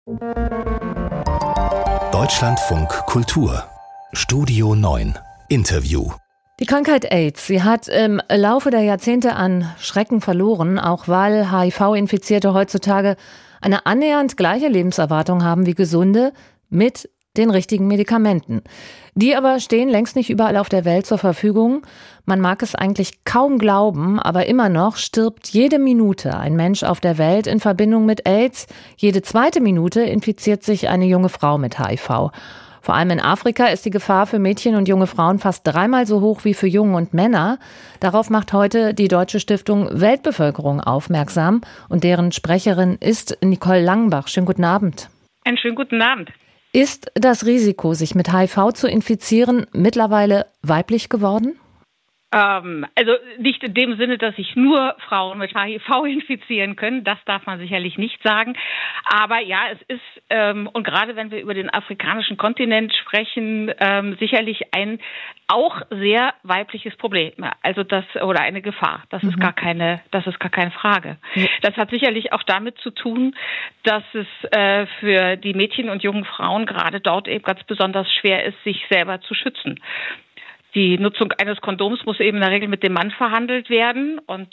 Deutschlandfunk Kultur Studio 9 Interview. Die Krankheit AIDS, sie hat im Laufe der Jahrzehnte an Schrecken verloren, auch weil HIV-Infizierte heutzutage eine annähernd gleiche Lebenserwartung haben wie Gesunde mit den richtigen Medikamenten. Die aber stehen längst nicht überall auf der Welt zur Verfügung. Man mag es eigentlich kaum glauben, aber immer noch stirbt jede Minute ein Mensch auf der Welt in Verbindung mit AIDS. Jede zweite Minute infiziert sich eine junge Frau mit HIV. Vor allem in Afrika ist die Gefahr für Mädchen und junge Frauen fast dreimal so hoch wie für Jungen und Männer. Darauf macht heute die Deutsche Stiftung Weltbevölkerung aufmerksam und deren Sprecherin ist Nicole Langenbach. Schönen guten Abend. Einen schönen guten Abend. Ist das Risiko, sich mit HIV zu infizieren, mittlerweile weiblich geworden? Also nicht in dem Sinne, dass sich nur Frauen mit HIV infizieren können. Das darf man sicherlich nicht sagen. Aber ja, es ist, und gerade wenn wir über den afrikanischen Kontinent sprechen, sicherlich ein auch sehr weibliches Problem. Also oder eine Gefahr. Das ist gar keine Frage. Ja. Das hat sicherlich auch damit zu tun, dass es für die Mädchen und jungen Frauen gerade dort eben ganz besonders schwer ist, sich selber zu schützen. Die Nutzung eines Kondoms muss eben in der Regel mit dem Mann verhandelt werden und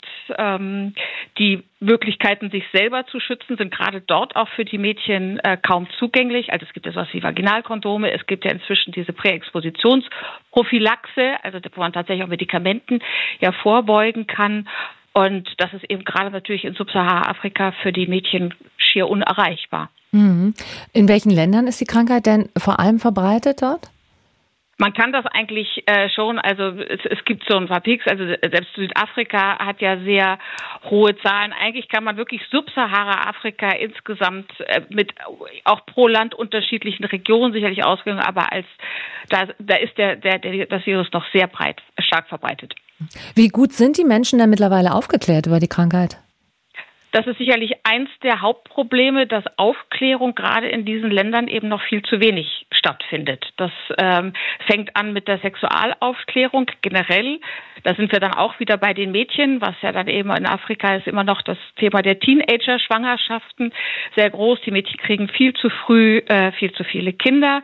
die Möglichkeiten, sich selber zu schützen, sind gerade dort auch für die Mädchen kaum zugänglich. Also es gibt ja sowas wie Vaginalkondome, es gibt ja inzwischen diese Präexpositionsprophylaxe, also wo man tatsächlich auch Medikamenten ja vorbeugen kann. Und das ist eben gerade natürlich in Subsahara-Afrika für die Mädchen schier unerreichbar. In welchen Ländern ist die Krankheit denn vor allem verbreitet dort? Man kann das eigentlich schon, also es gibt so ein paar Peaks, also selbst Südafrika hat ja sehr hohe Zahlen. Eigentlich kann man wirklich Subsahara-Afrika insgesamt mit auch pro Land unterschiedlichen Regionen sicherlich ausgehen, aber da ist das Virus noch sehr stark verbreitet. Wie gut sind die Menschen denn mittlerweile aufgeklärt über die Krankheit? Das ist sicherlich eins der Hauptprobleme, dass Aufklärung gerade in diesen Ländern eben noch viel zu wenig stattfindet. Das fängt an mit der Sexualaufklärung generell. Da sind wir dann auch wieder bei den Mädchen, was ja dann eben in Afrika ist immer noch das Thema der Teenager-Schwangerschaften sehr groß. Die Mädchen kriegen viel zu früh viel zu viele Kinder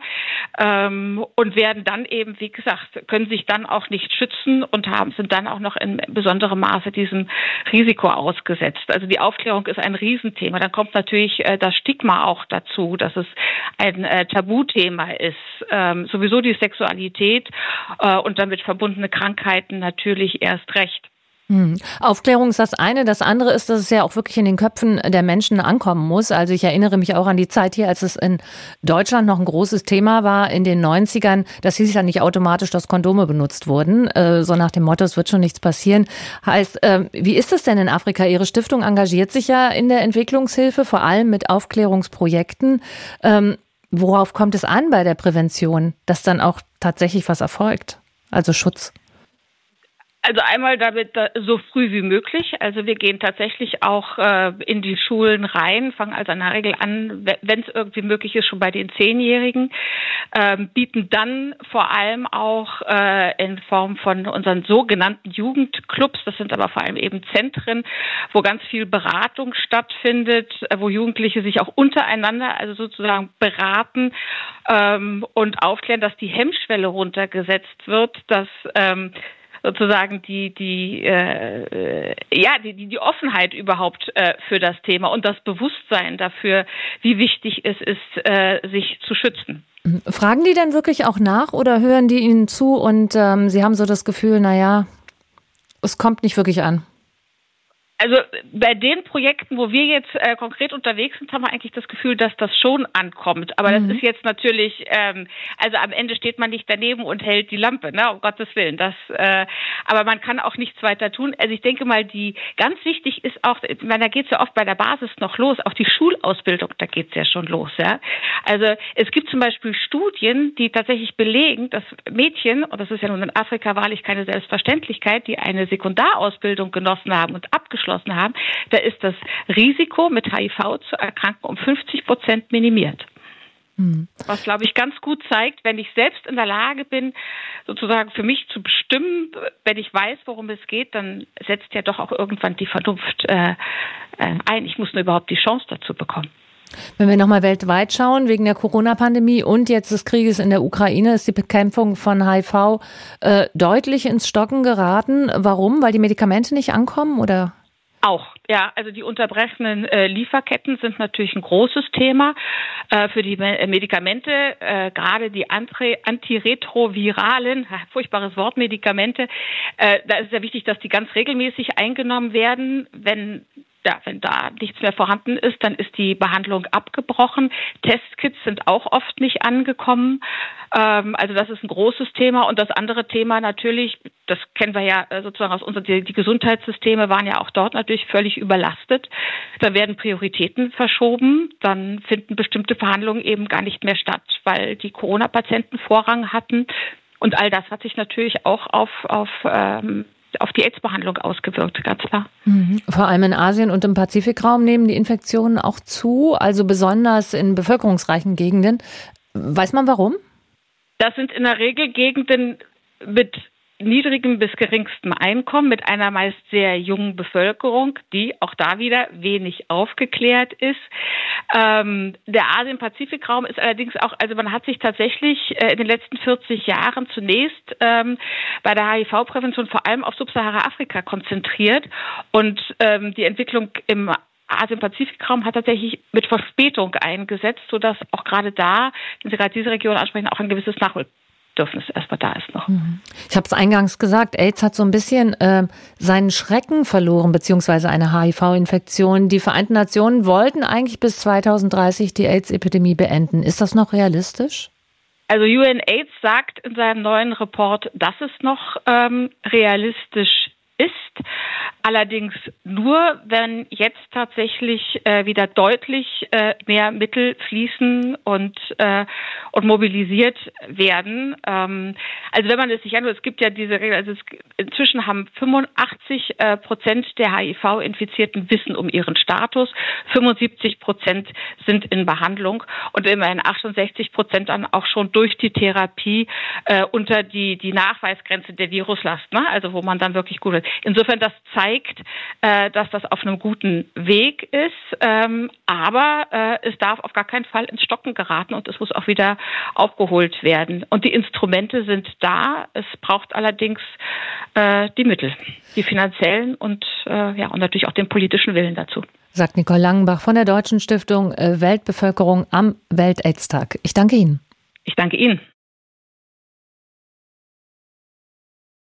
und werden dann eben, wie gesagt, können sich dann auch nicht schützen und sind dann auch noch in besonderem Maße diesem Risiko ausgesetzt. Also die Aufklärung ist ein Riesenthema. Dann kommt natürlich das Stigma auch dazu, dass es ein Tabuthema ist. Sowieso die Sexualität und damit verbundene Krankheiten natürlich erst recht. Aufklärung ist das eine. Das andere ist, dass es ja auch wirklich in den Köpfen der Menschen ankommen muss. Also ich erinnere mich auch an die Zeit hier, als es in Deutschland noch ein großes Thema war in den 90ern. Das hieß ja nicht automatisch, dass Kondome benutzt wurden. So nach dem Motto, es wird schon nichts passieren. Heißt, wie ist es denn in Afrika? Ihre Stiftung engagiert sich ja in der Entwicklungshilfe, vor allem mit Aufklärungsprojekten. Worauf kommt es an bei der Prävention, dass dann auch tatsächlich was erfolgt? Also Schutz. Also einmal damit so früh wie möglich. Also wir gehen tatsächlich auch in die Schulen rein, fangen also in der Regel an, wenn es irgendwie möglich ist, schon bei den 10-Jährigen, bieten dann vor allem auch in Form von unseren sogenannten Jugendclubs, das sind aber vor allem eben Zentren, wo ganz viel Beratung stattfindet, wo Jugendliche sich auch untereinander, also sozusagen beraten und aufklären, dass die Hemmschwelle runtergesetzt wird, dass sozusagen die Offenheit überhaupt für das Thema und das Bewusstsein dafür, wie wichtig es ist, sich zu schützen. Fragen die denn wirklich auch nach oder hören die Ihnen zu und Sie haben so das Gefühl, naja, es kommt nicht wirklich an? Also bei den Projekten, wo wir jetzt konkret unterwegs sind, haben wir eigentlich das Gefühl, dass das schon ankommt. Aber das ist jetzt natürlich, also am Ende steht man nicht daneben und hält die Lampe, ne, um Gottes Willen. Aber man kann auch nichts weiter tun. Also ich denke mal, ganz wichtig ist auch, ich meine, da geht es ja oft bei der Basis noch los, auch die Schulausbildung, da geht es ja schon los, ja. Also es gibt zum Beispiel Studien, die tatsächlich belegen, dass Mädchen, und das ist ja nun in Afrika wahrlich keine Selbstverständlichkeit, die eine Sekundarausbildung genossen haben und abgeschlossen haben, da ist das Risiko, mit HIV zu erkranken, um 50% minimiert. Was, glaube ich, ganz gut zeigt, wenn ich selbst in der Lage bin, sozusagen für mich zu bestimmen, wenn ich weiß, worum es geht, dann setzt ja doch auch irgendwann die Vernunft ein. Ich muss nur überhaupt die Chance dazu bekommen. Wenn wir nochmal weltweit schauen, wegen der Corona-Pandemie und jetzt des Krieges in der Ukraine ist die Bekämpfung von HIV deutlich ins Stocken geraten. Warum? Weil die Medikamente nicht ankommen, oder? Auch, ja. Also die unterbrechenden Lieferketten sind natürlich ein großes Thema für die Medikamente, gerade die antiretroviralen, furchtbares Wort, Medikamente. Da ist es sehr wichtig, dass die ganz regelmäßig eingenommen werden. Wenn da nichts mehr vorhanden ist, dann ist die Behandlung abgebrochen. Testkits sind auch oft nicht angekommen. Also das ist ein großes Thema. Und das andere Thema natürlich, das kennen wir ja sozusagen aus die Gesundheitssysteme waren ja auch dort natürlich völlig überlastet. Da werden Prioritäten verschoben. Dann finden bestimmte Verhandlungen eben gar nicht mehr statt, weil die Corona-Patienten Vorrang hatten. Und all das hat sich natürlich auch auf die AIDS-Behandlung ausgewirkt, ganz klar. Vor allem in Asien und im Pazifikraum nehmen die Infektionen auch zu, also besonders in bevölkerungsreichen Gegenden. Weiß man warum? Das sind in der Regel Gegenden mit niedrigem bis geringstem Einkommen, mit einer meist sehr jungen Bevölkerung, die auch da wieder wenig aufgeklärt ist. Der Asien-Pazifikraum ist allerdings auch, also man hat sich tatsächlich in den letzten 40 Jahren zunächst bei der HIV-Prävention vor allem auf Subsahara-Afrika konzentriert und die Entwicklung im Asien-Pazifikraum hat tatsächlich mit Verspätung eingesetzt, sodass auch gerade da, wenn Sie gerade diese Region ansprechen, auch ein gewisses Nachholbedürfnis erstmal da ist noch. Ich habe es eingangs gesagt, AIDS hat so ein bisschen seinen Schrecken verloren, beziehungsweise eine HIV-Infektion. Die Vereinten Nationen wollten eigentlich bis 2030 die AIDS-Epidemie beenden. Ist das noch realistisch? Also UNAIDS sagt in seinem neuen Report, dass es noch realistisch ist. Allerdings nur, wenn jetzt tatsächlich wieder deutlich mehr Mittel fließen und mobilisiert werden. Also wenn man es sich anschaut, es gibt ja diese Regel, also inzwischen haben 85% der HIV-Infizierten Wissen um ihren Status, 75% sind in Behandlung und immerhin 68% dann auch schon durch die Therapie unter die Nachweisgrenze der Viruslast, ne? Also wo man dann wirklich gut ist. Insofern, das zeigt, dass das auf einem guten Weg ist, aber es darf auf gar keinen Fall ins Stocken geraten und es muss auch wieder aufgeholt werden. Und die Instrumente sind da, es braucht allerdings die Mittel, die finanziellen und natürlich auch den politischen Willen dazu. Sagt Nicole Langenbach von der Deutschen Stiftung Weltbevölkerung am Welt-AIDS-Tag. Ich danke Ihnen. Ich danke Ihnen.